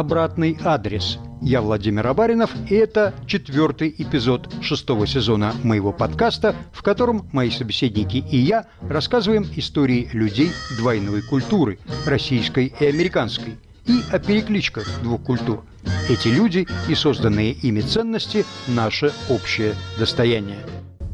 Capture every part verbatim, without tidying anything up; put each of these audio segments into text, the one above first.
«Обратный адрес». Я Владимир Абаринов, и это четвертый эпизод шестого сезона моего подкаста, в котором мои собеседники и я рассказываем истории людей двойной культуры, российской и американской, и о перекличках двух культур. Эти люди и созданные ими ценности – наше общее достояние.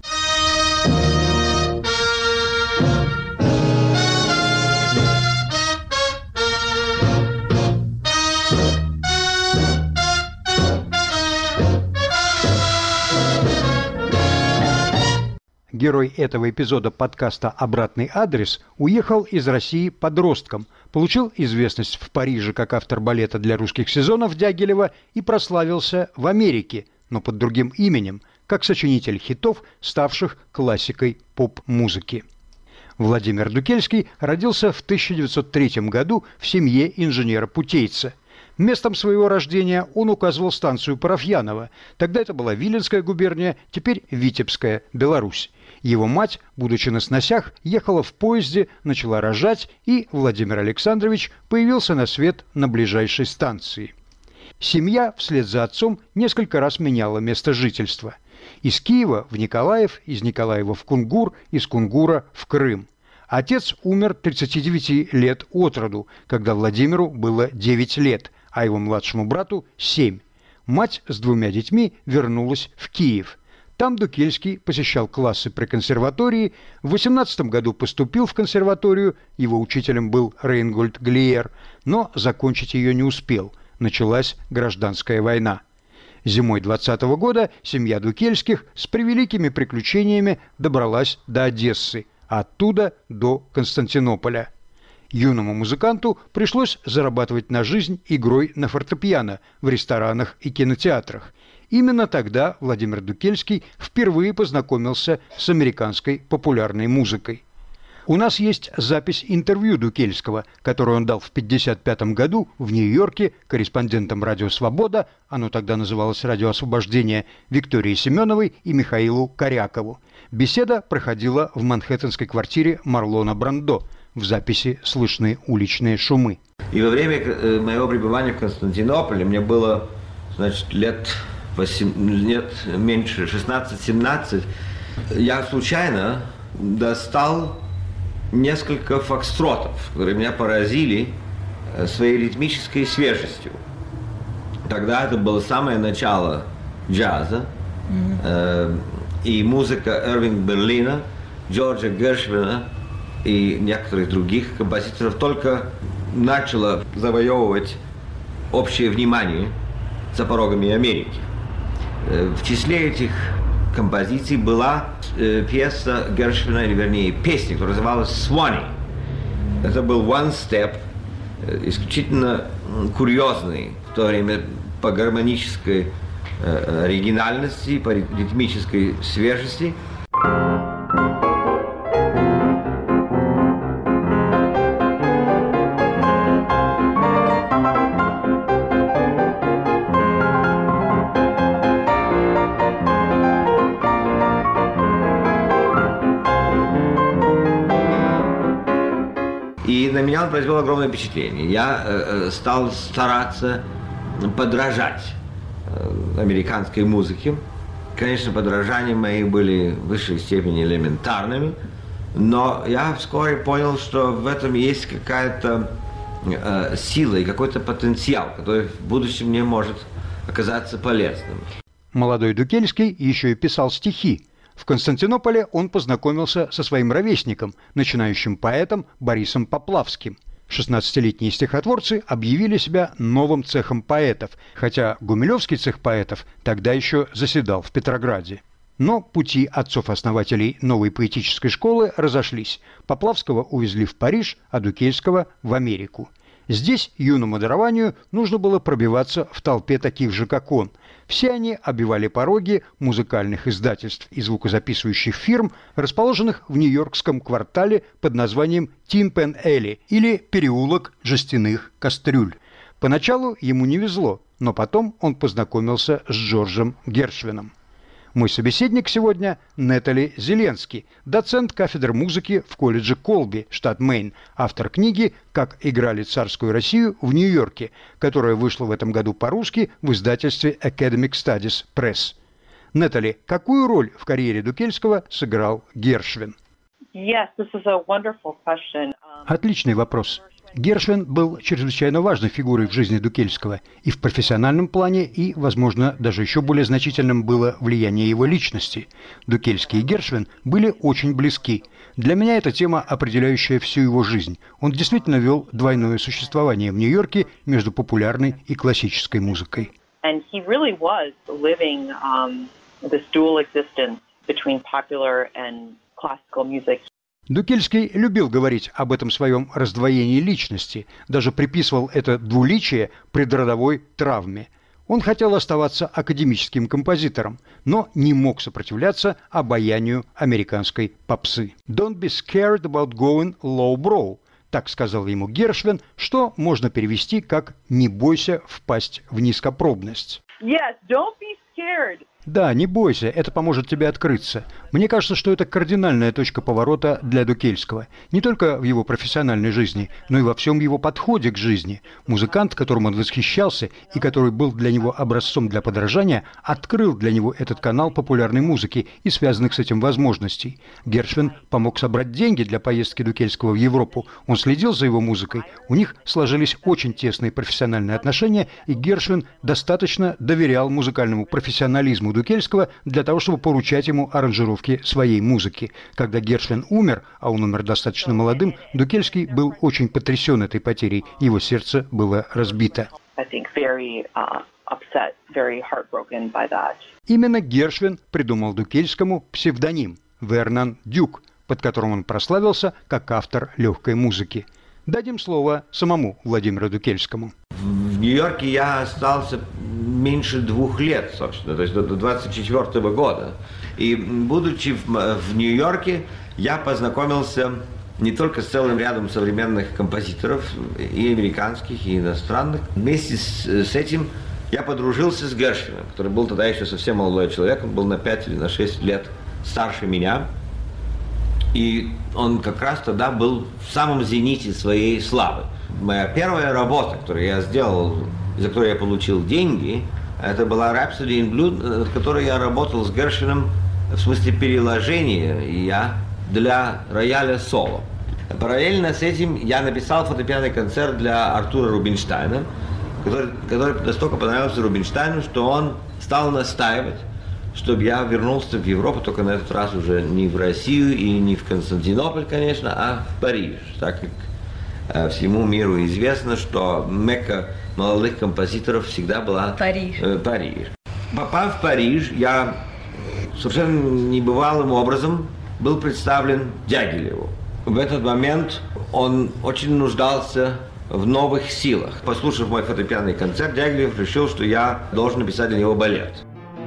Герой этого эпизода подкаста «Обратный адрес» уехал из России подростком, получил известность в Париже как автор балета для русских сезонов Дягилева и прославился в Америке, но под другим именем, как сочинитель хитов, ставших классикой поп-музыки. Владимир Дукельский родился в тысяча девятьсот третьем году в семье инженера-путейца. Местом своего рождения он указывал станцию Парафьянова. Тогда это была Виленская губерния, теперь Витебская, Беларусь. Его мать, будучи на сносях, ехала в поезде, начала рожать, и Владимир Александрович появился на свет на ближайшей станции. Семья вслед за отцом несколько раз меняла место жительства. Из Киева в Николаев, из Николаева в Кунгур, из Кунгура в Крым. Отец умер тридцати девяти лет от роду, когда Владимиру было девять лет, а его младшему брату семь. Мать с двумя детьми вернулась в Киев. Там Дукельский посещал классы при консерватории, в восемнадцатом году поступил в консерваторию, его учителем был Рейнгольд Глиер, но закончить ее не успел, началась гражданская война. Зимой двадцатого года семья Дукельских с превеликими приключениями добралась до Одессы, а оттуда до Константинополя. Юному музыканту пришлось зарабатывать на жизнь игрой на фортепиано в ресторанах и кинотеатрах. Именно тогда Владимир Дукельский впервые познакомился с американской популярной музыкой. У нас есть запись интервью Дукельского, которое он дал в пятьдесят пятом году в Нью-Йорке корреспондентам «Радио Свобода», оно тогда называлось «Радио Освобождение», Виктории Семеновой и Михаилу Корякову. Беседа проходила в манхэттенской квартире Марлона Брандо. В записи слышны уличные шумы. И во время моего пребывания в Константинополе мне было, значит, лет восемь, нет, меньше, шестнадцать-семнадцать. Я случайно достал несколько фокстротов, которые меня поразили своей ритмической свежестью. Тогда это было самое начало джаза, mm-hmm. э, и музыка Ирвинга Берлина, Джорджа Гершвина и некоторых других композиторов только начала завоевывать общее внимание за порогами Америки. В числе этих композиций была э, пьеса Гершвина, или вернее песня, которая называлась «Swanee». Это был one step, э, исключительно курьезный в то время по гармонической э, оригинальности, по ритмической свежести. И на меня он произвел огромное впечатление. Я э, стал стараться подражать э, американской музыке. Конечно, подражания мои были в высшей степени элементарными, но я вскоре понял, что в этом есть какая-то э, сила и какой-то потенциал, который в будущем мне может оказаться полезным. Молодой Дукельский еще и писал стихи. В Константинополе он познакомился со своим ровесником, начинающим поэтом Борисом Поплавским. шестнадцатилетние стихотворцы объявили себя новым цехом поэтов, хотя Гумилевский цех поэтов тогда еще заседал в Петрограде. Но пути отцов-основателей новой поэтической школы разошлись. Поплавского увезли в Париж, а Дукельского – в Америку. Здесь юному дарованию нужно было пробиваться в толпе таких же, как он. Все они обивали пороги музыкальных издательств и звукозаписывающих фирм, расположенных в нью-йоркском квартале под названием Tin Pan Alley или переулок жестяных кастрюль. Поначалу ему не везло, но потом он познакомился с Джорджем Гершвином. Мой собеседник сегодня Нетали Зеленский, доцент кафедры музыки в колледже Колби, штат Мэйн, автор книги «Как играли царскую Россию в Нью-Йорке», которая вышла в этом году по-русски в издательстве Academic Studies Press. Нетали, какую роль в карьере Дукельского сыграл Гершвин? Yes, this is a wonderful question. Отличный вопрос. Гершвин был чрезвычайно важной фигурой в жизни Дукельского и в профессиональном плане, и, возможно, даже еще более значительным было влияние его личности. Дукельский и Гершвин были очень близки. Для меня это тема, определяющая всю его жизнь. Он действительно вел двойное существование в Нью-Йорке между популярной и классической музыкой. And he really was living um, this dual existence between popular and classical music. Дукельский любил говорить об этом своем раздвоении личности, даже приписывал это двуличие предродовой травме. Он хотел оставаться академическим композитором, но не мог сопротивляться обаянию американской попсы. «Don't be scared about going low-brow», так сказал ему Гершвин, что можно перевести как «не бойся впасть в низкопробность». Yes, don't be scared. Да, не бойся, это поможет тебе открыться. Мне кажется, что это кардинальная точка поворота для Дукельского. Не только в его профессиональной жизни, но и во всем его подходе к жизни. Музыкант, которым он восхищался и который был для него образцом для подражания, открыл для него этот канал популярной музыки и связанных с этим возможностей. Гершвин помог собрать деньги для поездки Дукельского в Европу. Он следил за его музыкой. У них сложились очень тесные профессиональные отношения, и Гершвин достаточно доверял музыкальному профессионализму Дукельского для того, чтобы поручать ему аранжировки своей музыки. Когда Гершвин умер, а он умер достаточно молодым, Дукельский был очень потрясен этой потерей. Его сердце было разбито. Very, uh, upset, very by that. Именно Гершвин придумал Дукельскому псевдоним Вернон Дюк, под которым он прославился как автор легкой музыки. Дадим слово самому Владимиру Дукельскому. В Нью-Йорке я остался меньше двух лет, собственно, то есть до двадцать четвёртого года. И будучи в, в Нью-Йорке, я познакомился не только с целым рядом современных композиторов, и американских, и иностранных. Вместе с, с этим я подружился с Гершвином, который был тогда еще совсем молодой человек, он был на пять или на шесть лет старше меня. И он как раз тогда был в самом зените своей славы. Моя первая работа, которую я сделал, за которую я получил деньги, это была Rhapsody in Blue, над которой я работал с Гершвином в смысле переложения я для рояля соло. Параллельно с этим я написал фортепианный концерт для Артура Рубинштейна, который, который настолько понравился Рубинштейну, что он стал настаивать, чтобы я вернулся в Европу, только на этот раз уже не в Россию и не в Константинополь, конечно, а в Париж, так как э, всему миру известно, что мекка молодых композиторов всегда была Париж. Э, Париж. Попав в Париж, я совершенно небывалым образом был представлен Дягилеву. В этот момент он очень нуждался в новых силах. Послушав мой фортепианный концерт, Дягилев решил, что я должен написать для него балет.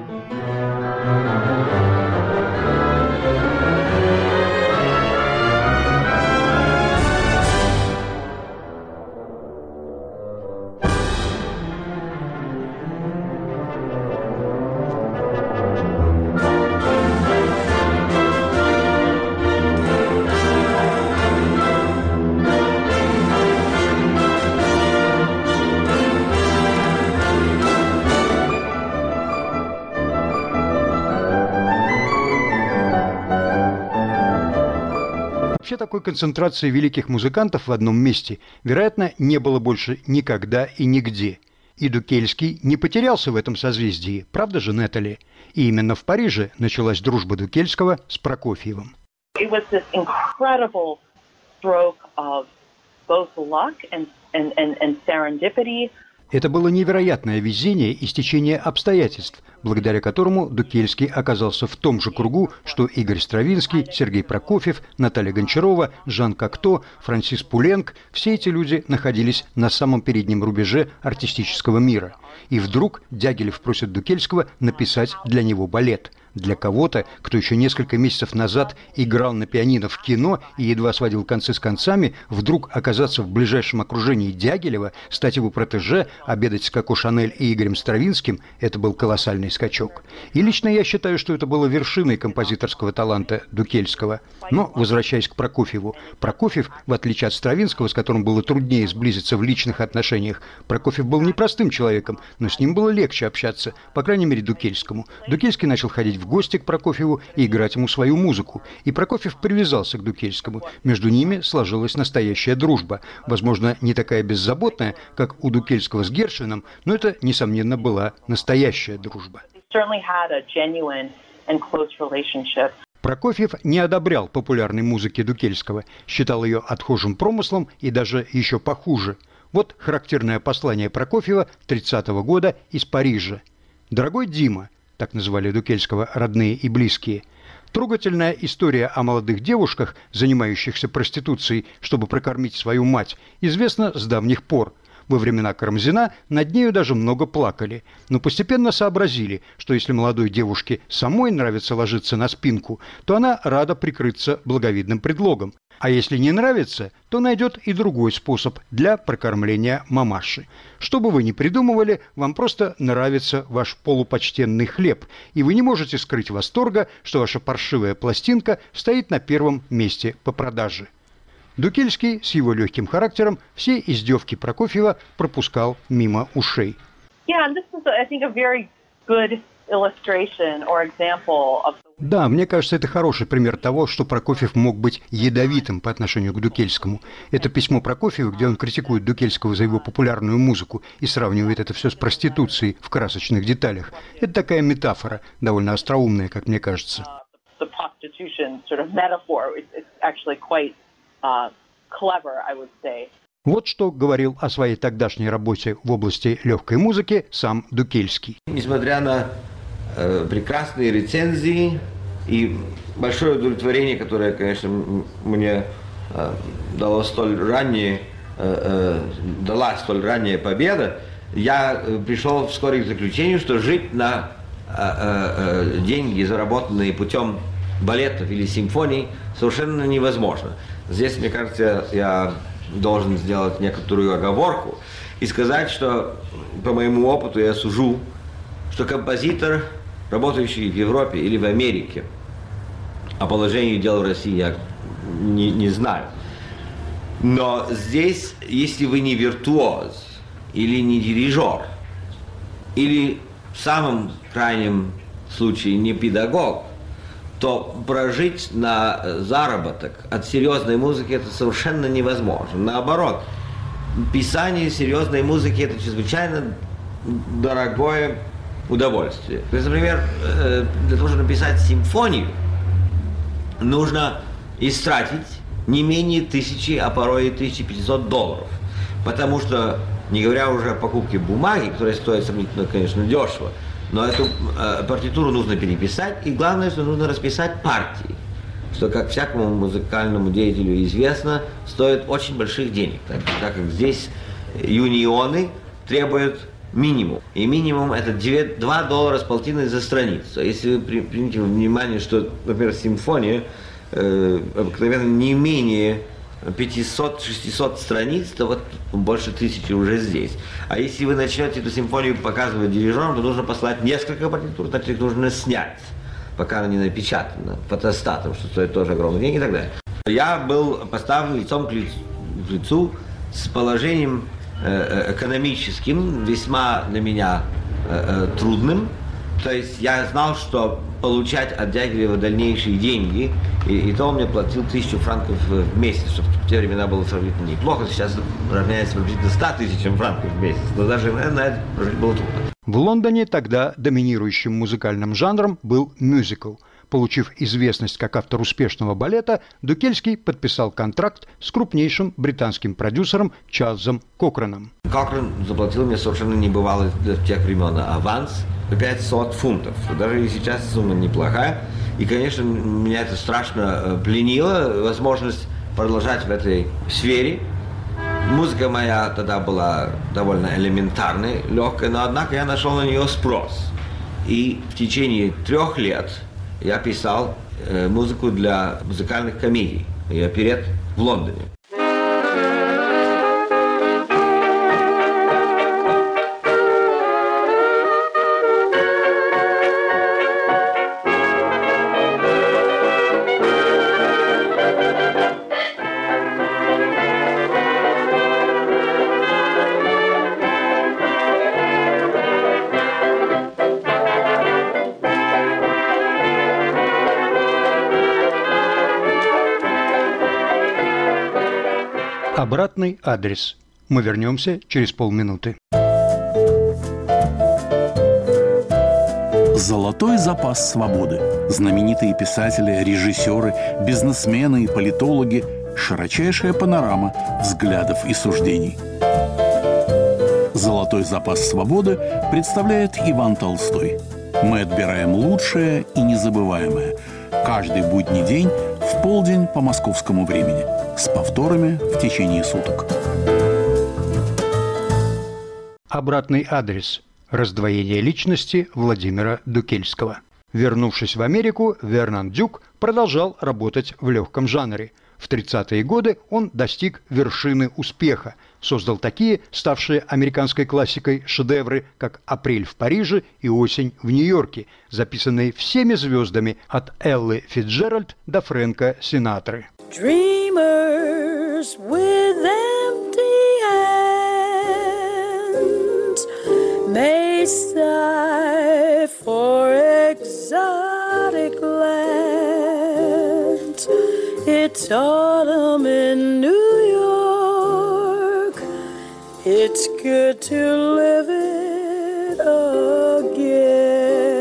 Вообще такой концентрации великих музыкантов в одном месте, вероятно, не было больше никогда и нигде. И Дукельский не потерялся в этом созвездии, правда же, Нетали? И именно в Париже началась дружба Дукельского с Прокофьевым. It was this incredible stroke of both luck and, and, and, and serendipity. Это было невероятное везение и стечение обстоятельств, благодаря которому Дукельский оказался в том же кругу, что Игорь Стравинский, Сергей Прокофьев, Наталья Гончарова, Жан Кокто, Франсис Пуленк. Все эти люди находились на самом переднем рубеже артистического мира. И вдруг Дягилев просит Дукельского написать для него балет. Для кого-то, кто еще несколько месяцев назад играл на пианино в кино и едва сводил концы с концами, вдруг оказаться в ближайшем окружении Дягилева, стать его протеже, обедать с Коко Шанель и Игорем Стравинским – это был колоссальный скачок. И лично я считаю, что это было вершиной композиторского таланта Дукельского. Но, возвращаясь к Прокофьеву, Прокофьев, в отличие от Стравинского, с которым было труднее сблизиться в личных отношениях, Прокофьев был непростым человеком, но с ним было легче общаться, по крайней мере, Дукельскому. Дукельский начал ходить в гости к Прокофьеву и играть ему свою музыку. И Прокофьев привязался к Дукельскому. Между ними сложилась настоящая дружба. Возможно, не такая беззаботная, как у Дукельского с Гершвином, но это, несомненно, была настоящая дружба. Прокофьев не одобрял популярной музыки Дукельского, считал ее отхожим промыслом и даже еще похуже. Вот характерное послание Прокофьева тридцатого года из Парижа. «Дорогой Дима», так называли Дукельского родные и близкие, трогательная история о молодых девушках, занимающихся проституцией, чтобы прокормить свою мать, известна с давних пор. Во времена Карамзина над нею даже много плакали, но постепенно сообразили, что если молодой девушке самой нравится ложиться на спинку, то она рада прикрыться благовидным предлогом. А если не нравится, то найдет и другой способ для прокормления мамаши. Что бы вы ни придумывали, вам просто нравится ваш полупочтенный хлеб, и вы не можете скрыть восторга, что ваша паршивая пластинка стоит на первом месте по продаже. Дукельский с его легким характером все издевки Прокофьева пропускал мимо ушей. Да, мне кажется, это хороший пример того, что Прокофьев мог быть ядовитым по отношению к Дукельскому. Это письмо Прокофьева, где он критикует Дукельского за его популярную музыку и сравнивает это все с проституцией в красочных деталях. Это такая метафора, довольно остроумная, как мне кажется. Uh, clever, I would say. Вот что говорил о своей тогдашней работе в области легкой музыки сам Дукельский. Несмотря на э, прекрасные рецензии и большое удовлетворение, которое, конечно, мне э, дало столь раннее, э, э, дала столь ранняя победа, я э, пришел вскоре к заключению, что жить на э, э, деньги, заработанные путем балетов или симфоний, совершенно невозможно. Здесь, мне кажется, я должен сделать некоторую оговорку и сказать, что по моему опыту я сужу, что композитор, работающий в Европе или в Америке, о положении дел в России я не, не знаю. Но здесь, если вы не виртуоз или не дирижер, или в самом крайнем случае не педагог, то прожить на заработок от серьезной музыки это совершенно невозможно. Наоборот, писание серьезной музыки это чрезвычайно дорогое удовольствие. То есть, например, для того, чтобы написать симфонию, нужно истратить не менее тысячи, а порой и тысяча пятьсот долларов. Потому что, не говоря уже о покупке бумаги, которая стоит сравнительно, конечно, дешево, но эту э, партитуру нужно переписать, и главное, что нужно расписать партии, что, как всякому музыкальному деятелю известно, стоит очень больших денег, так, так как здесь юнионы требуют минимум. И минимум это два доллара с полтиной за страницу. Если вы при, примите во внимание, что, например, симфония э, обыкновенно не менее пятьсот-шестьсот страниц, то вот больше тысячи уже здесь. А если вы начнете эту симфонию показывать дирижерам, то нужно послать несколько партитур, значит их нужно снять, пока она не напечатана, фотостатом, что стоит тоже огромные деньги и так далее. Я был поставлен лицом к лицу с положением э, экономическим, весьма для меня э, э, трудным. То есть я знал, что получать от Дягилева дальнейшие деньги, и, и то он мне платил тысячу франков в месяц, что в те времена было сравнительно неплохо, сейчас равняется приблизительно ста тысячам франков в месяц, но даже на это прожить было трудно. В Лондоне тогда доминирующим музыкальным жанром был мюзикл. Получив известность как автор успешного балета, Дукельский подписал контракт с крупнейшим британским продюсером Чарльзом Кокреном. Кокрен заплатил мне совершенно небывалый для тех времен аванс пятьсот фунтов. Даже и сейчас сумма неплохая. И, конечно, меня это страшно пленило, возможность продолжать в этой сфере. Музыка моя тогда была довольно элементарной, легкой, но, однако, я нашел на нее спрос. И И в течение трех лет я писал э, музыку для музыкальных комедий и оперет в Лондоне. Обратный адрес. Мы вернемся через полминуты. Золотой запас свободы. Знаменитые писатели, режиссеры, бизнесмены и политологи. Широчайшая панорама взглядов и суждений. Золотой запас свободы представляет Иван Толстой. Мы отбираем лучшее и незабываемое. Каждый будний день в полдень по московскому времени. С повторами в течение суток. Обратный адрес. Раздвоение личности Владимира Дукельского. Вернувшись в Америку, Вернон Дюк продолжал работать в легком жанре. В тридцатые годы он достиг вершины успеха, создал такие, ставшие американской классикой, шедевры, как «Апрель в Париже» и «Осень в Нью-Йорке», записанные всеми звездами от Эллы Фицджеральд до Фрэнка Синатры. Dreamers with empty hands may sigh for exotic lands. It's autumn in New York. It's good to live it again.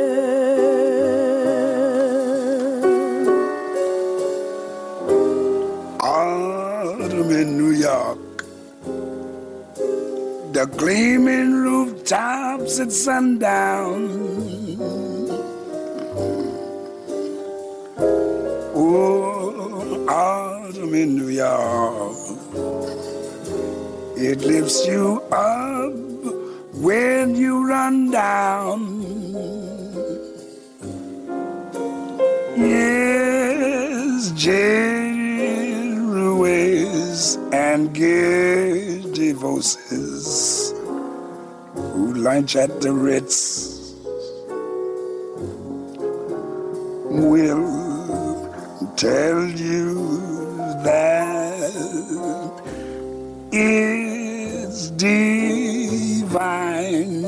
Autumn in New York. The gleaming rooftops at sundown. Oh, autumn in New York. It lifts you up when you run down. Yes, Ruiz and giddy voices who lunch at the Ritz will tell you that it's divine.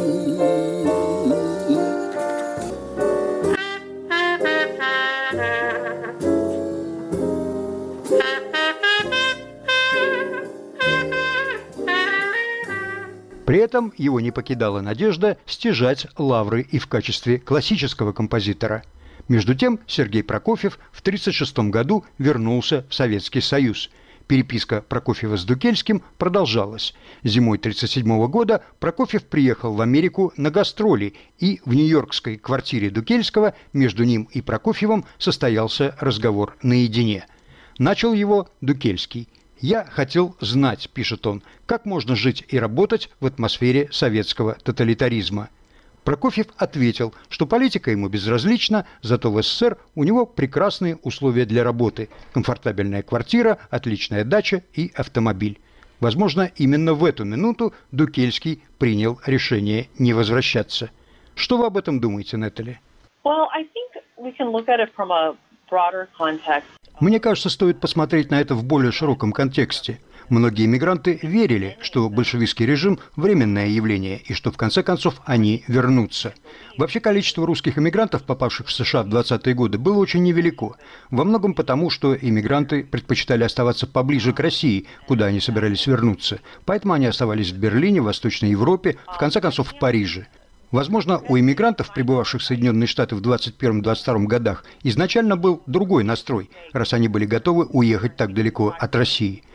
При этом его не покидала надежда стяжать лавры и в качестве классического композитора. Между тем Сергей Прокофьев в тысяча девятьсот тридцать шестом году вернулся в Советский Союз. Переписка Прокофьева с Дукельским продолжалась. Зимой тысяча девятьсот тридцать седьмого года Прокофьев приехал в Америку на гастроли, и в нью-йоркской квартире Дукельского между ним и Прокофьевым состоялся разговор наедине. Начал его Дукельский. «Я хотел знать, — пишет он, — как можно жить и работать в атмосфере советского тоталитаризма». Прокофьев ответил, что политика ему безразлична, зато в СССР у него прекрасные условия для работы, комфортабельная квартира, отличная дача и автомобиль. Возможно, именно в эту минуту Дукельский принял решение не возвращаться. Что вы об этом думаете, Нетали? Well, I think we can look at it from a broader context. Мне кажется, стоит посмотреть на это в более широком контексте. Многие иммигранты верили, что большевистский режим – временное явление, и что в конце концов они вернутся. Вообще количество русских иммигрантов, попавших в США в двадцатые годы, было очень невелико. Во многом потому, что иммигранты предпочитали оставаться поближе к России, куда они собирались вернуться. Поэтому они оставались в Берлине, в Восточной Европе, в конце концов в Париже. Возможно, у иммигрантов, прибывавших в Соединенные Штаты в двадцать первом — двадцать втором годах, изначально был другой настрой, раз они были готовы уехать так далеко от России.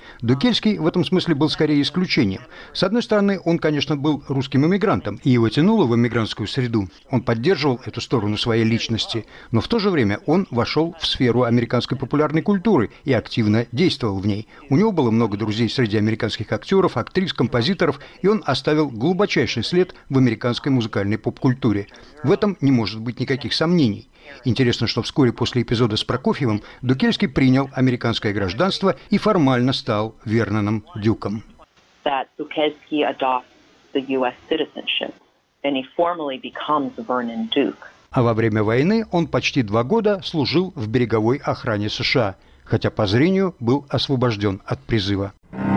Дукельский в этом смысле был скорее исключением. С одной стороны, он, конечно, был русским эмигрантом, и его тянуло в эмигрантскую среду. Он поддерживал эту сторону своей личности, но в то же время он вошел в сферу американской популярной культуры и активно действовал в ней. У него было много друзей среди американских актеров, актрис, композиторов, и он оставил глубочайший след в американской музыкальной поп-культуре. В этом не может быть никаких сомнений. Интересно, что вскоре после эпизода с Прокофьевым Дукельский принял американское гражданство и формально стал Верноном Дюком. That Dukelski adopts the ю эс citizenship, and he formally becomes Vernon Duke. А во время войны он почти два года служил в береговой охране США, хотя по зрению был освобожден от призыва.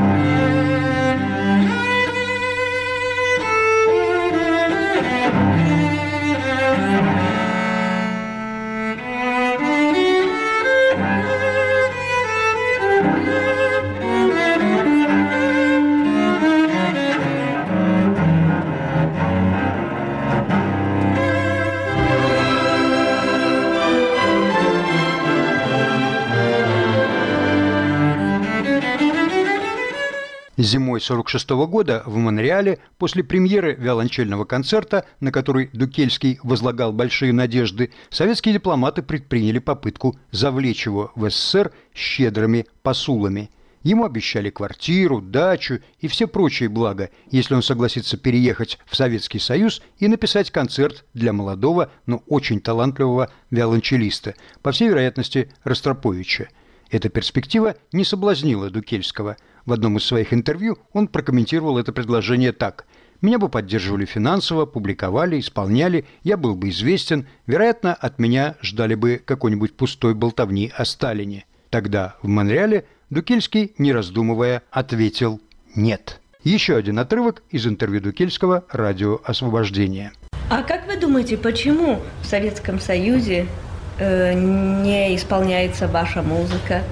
Зимой сорок шестого года в Монреале после премьеры виолончельного концерта, на который Дукельский возлагал большие надежды, советские дипломаты предприняли попытку завлечь его в СССР щедрыми посулами. Ему обещали квартиру, дачу и все прочие блага, если он согласится переехать в Советский Союз и написать концерт для молодого, но очень талантливого виолончелиста, по всей вероятности Ростроповича. Эта перспектива не соблазнила Дукельского. В одном из своих интервью он прокомментировал это предложение так: «Меня бы поддерживали финансово, публиковали, исполняли, я был бы известен, вероятно, от меня ждали бы какой-нибудь пустой болтовни о Сталине». Тогда в Монреале Дукельский, не раздумывая, ответил «нет». Еще один отрывок из интервью Дукельского «Радио Освобождение». А как вы думаете, почему в Советском Союзе э, не исполняется ваша музыка?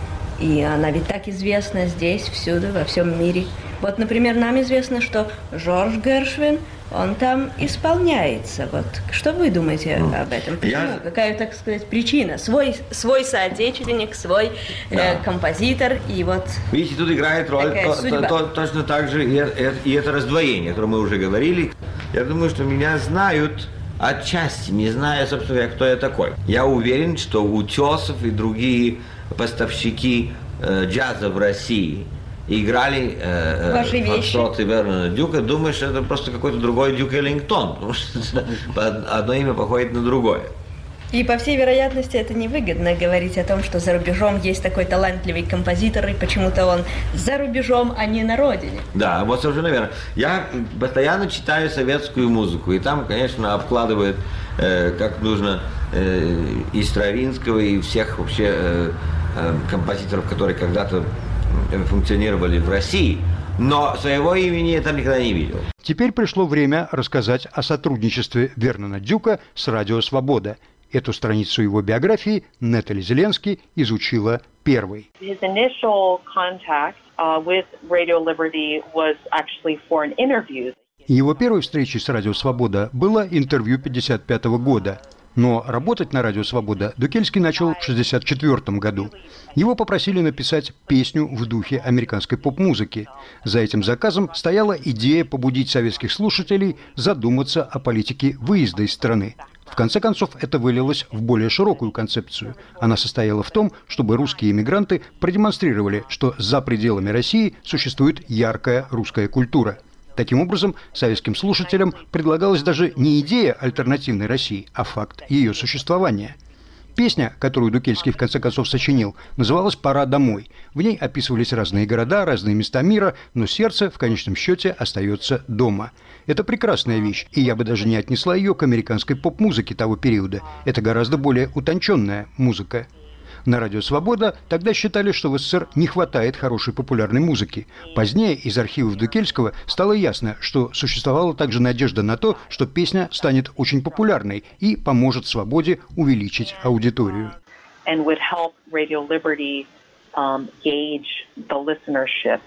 И она ведь так известна здесь, всюду, во всем мире. Вот, например, нам известно, что Жорж Гершвин, он там исполняется. Вот что вы думаете ну, об этом? Почему? Я... Какая, так сказать, причина? Свой, свой соотечественник, свой да. э, композитор, и вот... Видите, тут играет роль то, то, то, точно так же и, и это раздвоение, о котором мы уже говорили. Я думаю, что меня знают отчасти, не зная, собственно говоря, кто я такой. Я уверен, что Утесов и другие поставщики э, джаза в России играли э, фокстроты Вернона Дюка, думаю, что это просто какой-то другой Дюк Эллингтон, потому что одно имя походит на другое. И, по всей вероятности, это невыгодно говорить о том, что за рубежом есть такой талантливый композитор, и почему-то он за рубежом, а не на родине. Да, вот совершенно верно. Я постоянно читаю советскую музыку, и там, конечно, обкладывают, э, как нужно, э, и Стравинского, и всех вообще э, э, композиторов, которые когда-то функционировали в России, но своего имени я там никогда не видел. Теперь пришло время рассказать о сотрудничестве Вернона Дюка с «Радио Свобода». Эту страницу его биографии Нетали Зеленский изучила первой. His initial contact uh, with Radio Liberty was actually for an interview. Его первой встречей с «Радио Свобода» было интервью пятьдесят пятого года. Но работать на «Радио Свобода» Дукельский начал в шестьдесят четвёртом году. Его попросили написать песню в духе американской поп-музыки. За этим заказом стояла идея побудить советских слушателей задуматься о политике выезда из страны. В конце концов, это вылилось в более широкую концепцию. Она состояла в том, чтобы русские эмигранты продемонстрировали, что за пределами России существует яркая русская культура. Таким образом, советским слушателям предлагалась даже не идея альтернативной России, а факт ее существования. Песня, которую Дукельский в конце концов сочинил, называлась «Пора домой». В ней описывались разные города, разные места мира, но сердце в конечном счете остается дома. Это прекрасная вещь, и я бы даже не отнесла ее к американской поп-музыке того периода. Это гораздо более утонченная музыка. На «Радио Свобода» тогда считали, что в СССР не хватает хорошей популярной музыки. Позднее из архивов Дукельского стало ясно, что существовала также надежда на то, что песня станет очень популярной и поможет «Свободе» увеличить аудиторию. And would help Radio Liberty, um, gauge the listenership.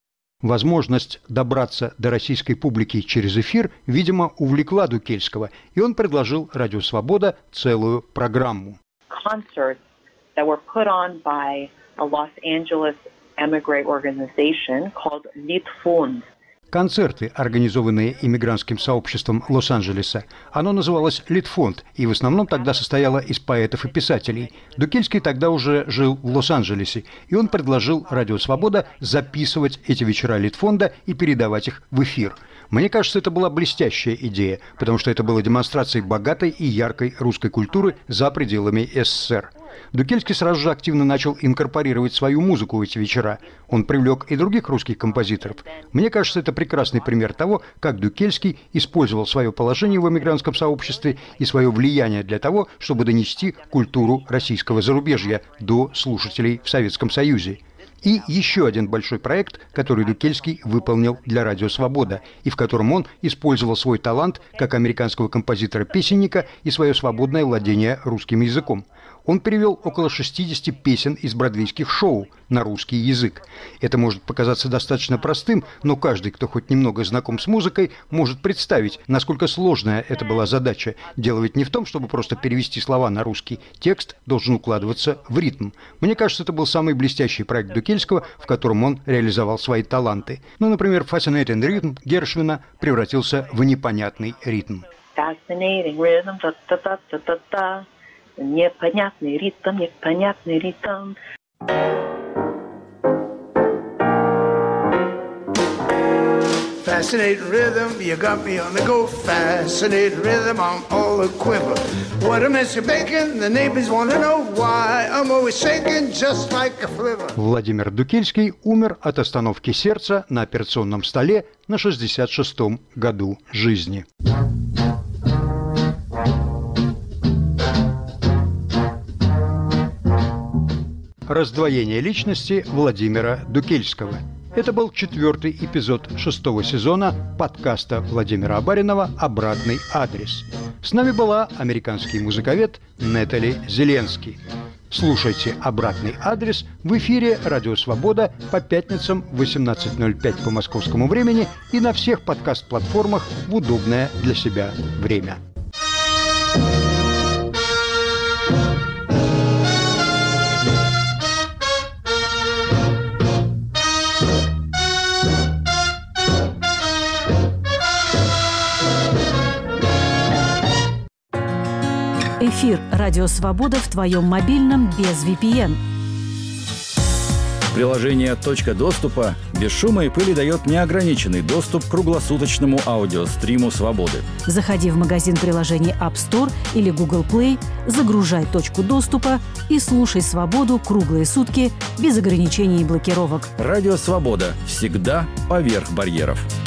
Возможность добраться до российской публики через эфир, видимо, увлекла Дукельского, и он предложил «Радио Свобода» целую программу. Concerts that were put on by a Los Angeles emigre organization called Litfond. Концерты, организованные иммигрантским сообществом Лос-Анджелеса, оно называлось «Литфонд» и в основном тогда состояло из поэтов и писателей. Дукельский тогда уже жил в Лос-Анджелесе, и он предложил «Радио Свобода» записывать эти вечера Литфонда и передавать их в эфир. Мне кажется, это была блестящая идея, потому что это было демонстрацией богатой и яркой русской культуры за пределами СССР. Дукельский сразу же активно начал инкорпорировать свою музыку в эти вечера. Он привлек и других русских композиторов. Мне кажется, это прекрасный пример того, как Дукельский использовал свое положение в эмигрантском сообществе и свое влияние для того, чтобы донести культуру российского зарубежья до слушателей в Советском Союзе. И еще один большой проект, который Дукельский выполнил для «Радио Свобода», и в котором он использовал свой талант как американского композитора-песенника и свое свободное владение русским языком. Он перевел около шестидесяти песен из бродвейских шоу на русский язык. Это может показаться достаточно простым, но каждый, кто хоть немного знаком с музыкой, может представить, насколько сложная это была задача. Дело ведь не в том, чтобы просто перевести слова на русский. Текст должен укладываться в ритм. Мне кажется, это был самый блестящий проект Дукельского, в котором он реализовал свои таланты. Ну, например, «Fascinating Rhythm» Гершвина превратился в непонятный ритм. Fascinating rhythm, та-та-та-та-та-та. Непонятный ритм, непонятный ритм. Fascinating rhythm, you got me on the go. Fascinating rhythm, I'm all a quiver. What a mess you're making, the neighbors want to know why. I'm always shaking just like a flivver. Владимир Дукельский умер от остановки сердца на операционном столе на шестьдесят шестом году жизни. Раздвоение личности Владимира Дукельского. Это был четвертый эпизод шестого сезона подкаста Владимира Абаринова «Обратный адрес». С нами была американский музыковед Нетали Зеленский. Слушайте «Обратный адрес» в эфире «Радио Свобода» по пятницам в восемнадцать ноль пять по московскому времени и на всех подкаст-платформах в удобное для себя время. Эфир «Радио Свобода» в твоем мобильном без ви пи эн. Приложение «Точка доступа» без шума и пыли дает неограниченный доступ к круглосуточному аудиостриму «Свободы». Заходи в магазин приложений App Store или Google Play, загружай «Точку доступа» и слушай «Свободу» круглые сутки без ограничений и блокировок. «Радио Свобода» всегда поверх барьеров.